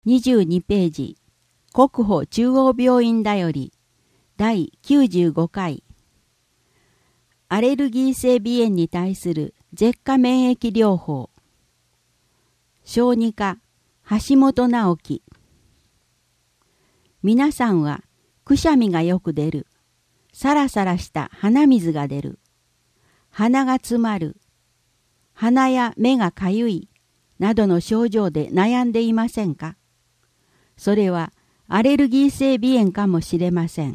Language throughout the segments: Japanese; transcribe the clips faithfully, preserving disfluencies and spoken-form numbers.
にじゅうにページ、国保中央病院だより、だいきゅうじゅうごかい。アレルギー性鼻炎に対する舌下免疫療法。小児科、橋本直樹。皆さんは、くしゃみがよく出る。サラサラした鼻水が出る。鼻が詰まる。鼻や目がかゆい。などの症状で悩んでいませんか？それはアレルギー性鼻炎かもしれません。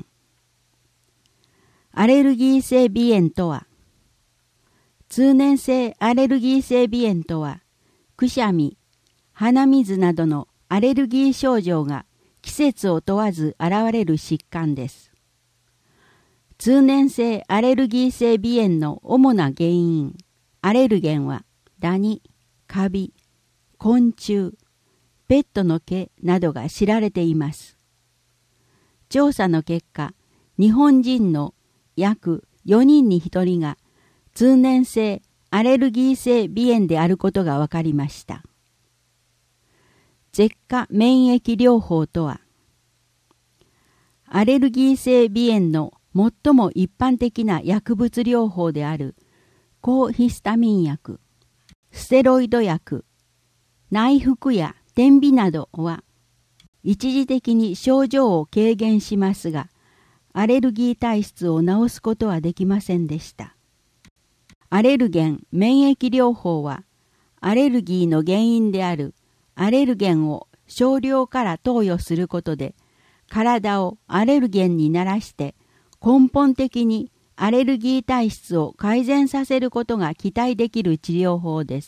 アレルギー性鼻炎とは、通年性アレルギー性鼻炎とは、くしゃみ、鼻水などのアレルギー症状が季節を問わず現れる疾患です。通年性アレルギー性鼻炎の主な原因、アレルゲンはダニ、カビ、昆虫、ペットの毛などが知られています。調査の結果、日本人の約よにんにひとりが通年性アレルギー性鼻炎であることが分かりました。舌下免疫療法とは、アレルギー性鼻炎の最も一般的な薬物療法である抗ヒスタミン薬、ステロイド薬、内服や点鼻などは一時的に症状を軽減しますが、アレルギー体質を治すことはできませんでした。アレルゲン免疫療法は、アレルギーの原因であるアレルゲンを少量から投与することで、体をアレルゲンに慣らして根本的にアレルギー体質を改善させることが期待できる治療法です。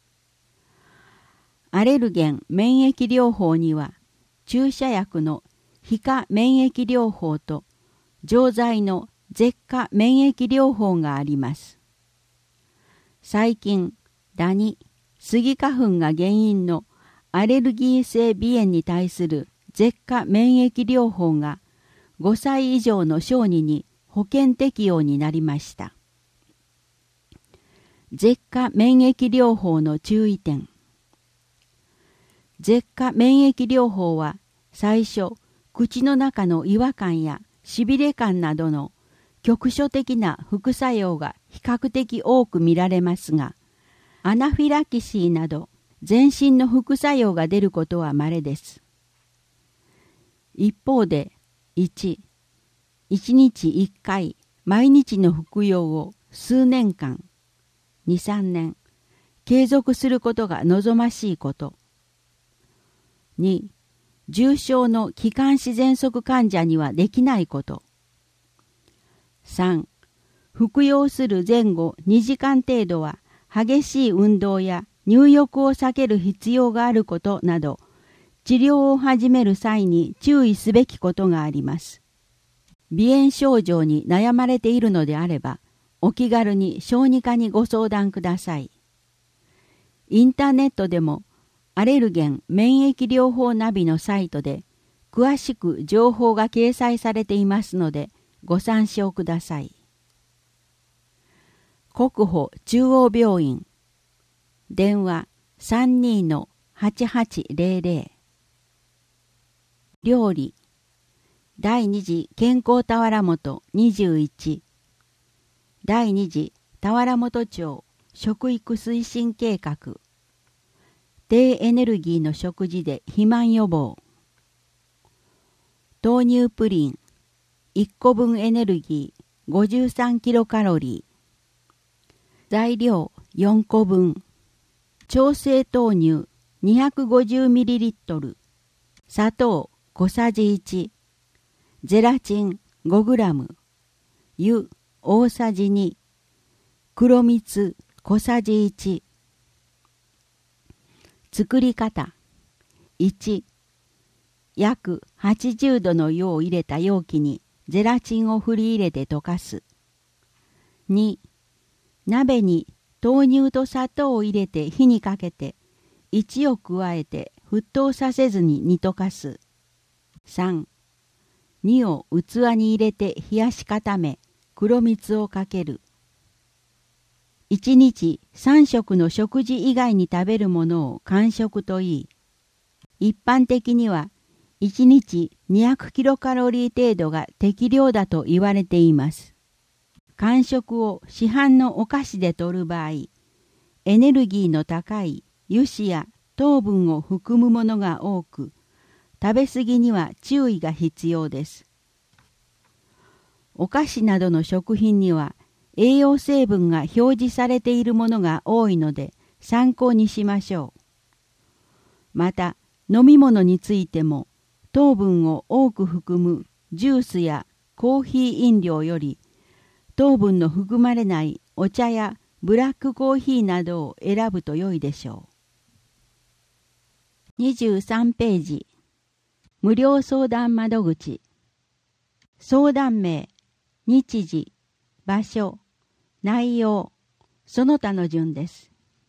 アレルゲン免疫療法には、注射薬の皮下免疫療法と錠剤の舌下免疫療法があります。最近、ダニ、スギ花粉が原因のアレルギー性鼻炎に対する舌下免疫療法がごさい以上の小児に保険適用になりました。舌下免疫療法の注意点。舌下免疫療法は最初、口の中の違和感やしびれ感などの局所的な副作用が比較的多く見られますが、アナフィラキシーなど全身の副作用が出ることは稀です。一方で、いち、いちにちいっかい毎日の服用を数年間、に、さんねん継続することが望ましいこと。に、重症の気管支喘息患者にはできないこと。さん、服用する前後にじかん程度は激しい運動や入浴を避ける必要があることなど、治療を始める際に注意すべきことがあります。鼻炎症状に悩まれているのであれば、お気軽に小児科にご相談ください。インターネットでも、アレルゲン免疫療法ナビのサイトで詳しく情報が掲載されていますのでご参照ください。国保中央病院電話 さんにーのはちはちぜろぜろ 料理第二次健康田原本にじゅういち第二次田原本町食育推進計画低エネルギーの食事で肥満予防。豆乳プリンいっこぶんエネルギーごじゅうさんキロカロリー。材料よんこぶん。調整豆乳 にひゃくごじゅうミリリットル。砂糖小さじいち。ゼラチン ごグラム。湯大さじに。黒蜜小さじいち。作り方。いち、約はちじゅうどの湯を入れた容器にゼラチンを振り入れて溶かす。に、鍋に豆乳と砂糖を入れて火にかけて、いちを加えて沸騰させずに煮溶かす。さん、にを器に入れて冷やし固め、黒蜜をかける。いちにちさんしょくの食事以外に食べるものを間食といい。 一般的にはいちにちにひゃくキロカロリー程度が適量だと言われています。間食を市販のお菓子で摂る場合、エネルギーの高い油脂や糖分を含むものが多く、食べ過ぎには注意が必要です。お菓子などの食品には栄養成分が表示されているものが多いので参考にしましょう。また、飲み物についても糖分を多く含むジュースやコーヒー飲料より糖分の含まれないお茶やブラックコーヒーなどを選ぶと良いでしょう。にじゅうさんページ、無料相談窓口。相談名、日時、場所、内容、その他の順です。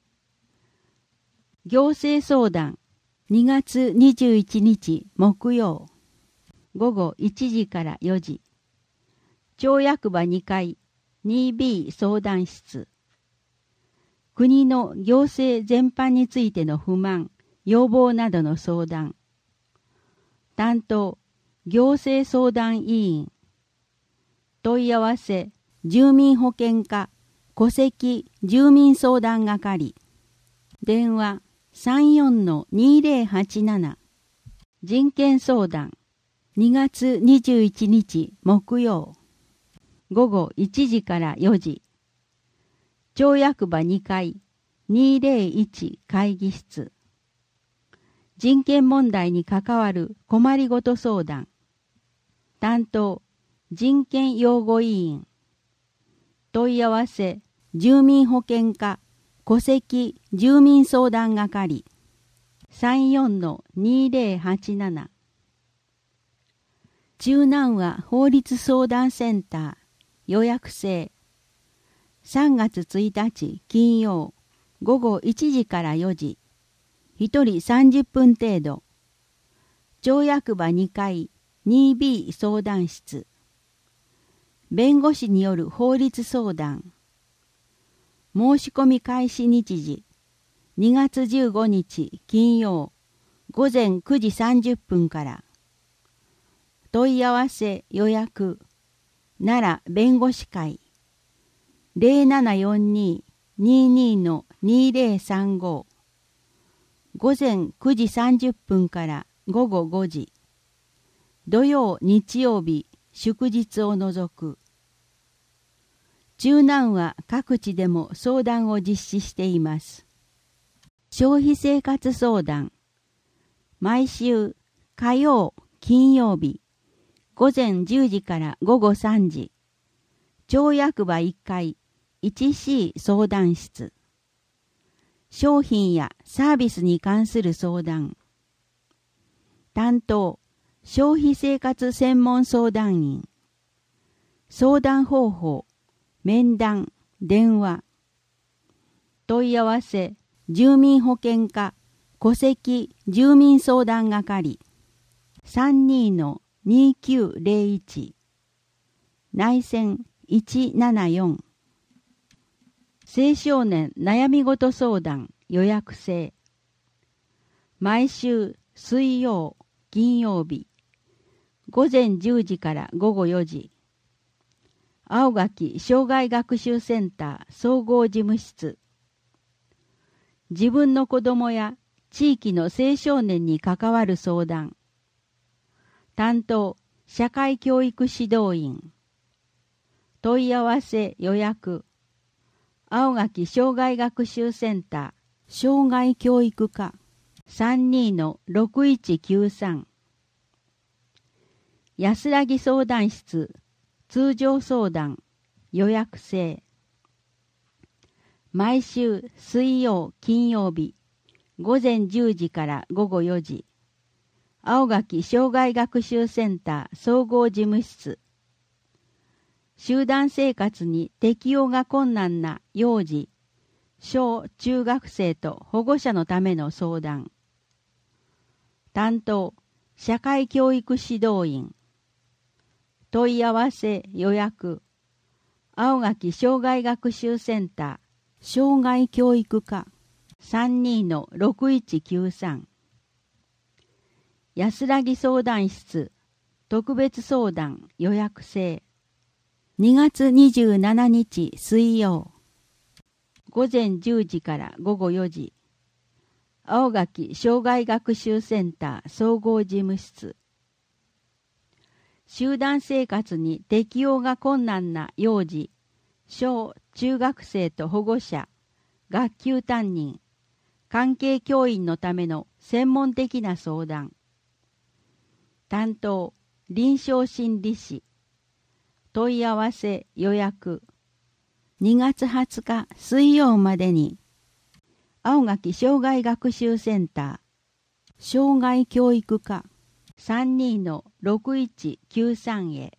行政相談、にがつにじゅういちにち木曜、ごごいちじからよじ。町役場にかい にビー 相談室。国の行政全般についての不満、要望などの相談。担当、行政相談委員。問い合わせ、住民保険課、戸籍住民相談係。電話 さんよんのにぜろはちなな。人権相談、にがつにじゅういちにち木曜、ごごいちじからよじ。町役場にかいにぜろいち会議室。人権問題に関わる困りごと相談。担当、人権擁護委員。問い合わせ、住民保険課、戸籍住民相談係。さんよんのにぜろはちなな。中南和法律相談センター予約制。さんがつついたち金曜、ごごいちじからよじ。ひとりさんじゅっぷん程度。町役場にかい にビー 相談室。弁護士による法律相談。申し込み開始日時、にがつじゅうごにち金曜、ごぜんくじさんじゅっぷんから。問い合わせ予約、奈良弁護士会、ゼロななよんに ににのにぜろさんご。ごぜんくじさんじゅっぷんからごごごじ。土曜日曜日祝日を除く。中南は各地でも相談を実施しています。消費生活相談。毎週火曜、金曜日、ごぜんじゅうじからごごさんじ。町役場いっかい いちシー 相談室。商品やサービスに関する相談。担当、消費生活専門相談員。相談方法、面談、電話。問い合わせ、住民保険課、戸籍住民相談係。さんにのにきゅうぜろいち。内線いちななよん。青少年悩み事相談予約制。毎週水曜、金曜日、ごぜんじゅうじからごごよじ。青垣障害学習センター総合事務室。自分の子供や地域の青少年に関わる相談。担当、社会教育指導員。問い合わせ予約。青垣障害学習センター障害教育課 さんにのろくいちきゅうさん。安らぎ相談室通常相談予約制。毎週水曜、金曜日、ごぜんじゅうじからごごよじ。青垣障害学習センター総合事務室。集団生活に適応が困難な幼児、小中学生と保護者のための相談。担当、社会教育指導員。問い合わせ予約。青垣障害学習センター障害教育課 さんにのろくいちきゅうさん。 安らぎ相談室特別相談予約制。にがつにじゅうしちにち水曜。午前じゅうじから午後よじ。青垣障害学習センター総合事務室。集団生活に適応が困難な幼児、小中学生と保護者、学級担任、関係教員のための専門的な相談。担当、臨床心理士。問い合わせ予約。にがつはつか水曜までに。青垣障害学習センター、障害教育課 さんにーのろくいちきゅうさん へ。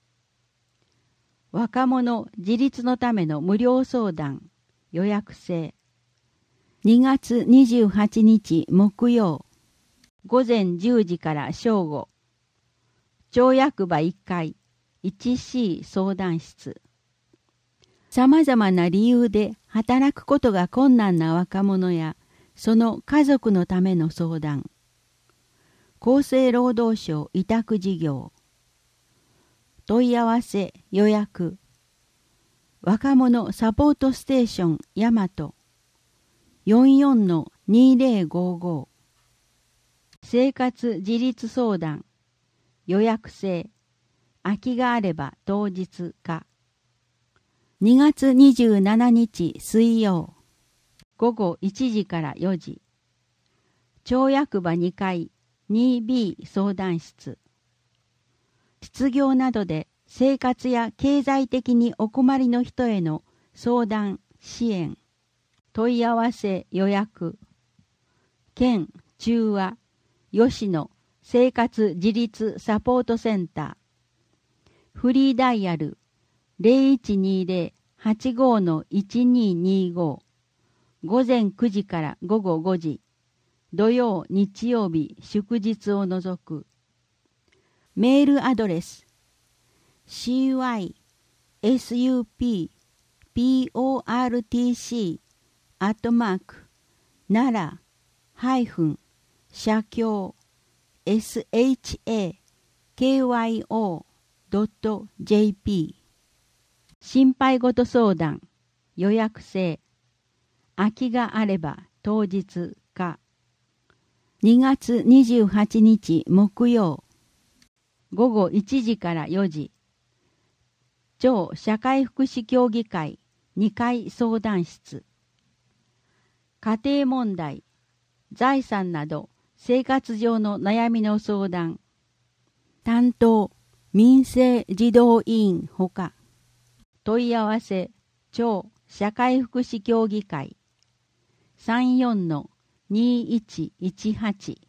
若者自立のための無料相談予約制。にがつにじゅうはちにち木曜。午前じゅうじから正午。町役場いっかい いちシー 相談室。さまざまな理由で働くことが困難な若者やその家族のための相談。厚生労働省委託事業。問い合わせ予約。若者サポートステーション大和 よんよんのにぜろごご。生活自立相談予約制。空きがあれば当日か。にがつにじゅうしちにち水曜。午後いちじからよじ。町役場にかい にビー 相談室。失業などで生活や経済的にお困りの人への相談支援。問い合わせ予約。県中和吉野生活自立サポートセンター。フリーダイヤル ゼロいちにゼロ はちご の いちににご。午前くじから午後ごじ。土曜日曜日祝日を除く。メールアドレス シーワイエスユーピーピーオーアールティーシー アットマーク奈良ハイフン社協 エスエイチエーケーワイオードットジェーピー。 心配事相談予約制。空きがあれば当日か。にがつにじゅうはちにち木曜。午後いちじからよじ。町社会福祉協議会にかい相談室。家庭問題、財産など生活上の悩みの相談。担当、民生児童委員ほか。問い合わせ、町社会福祉協議会 さんよんのにいちいちはち。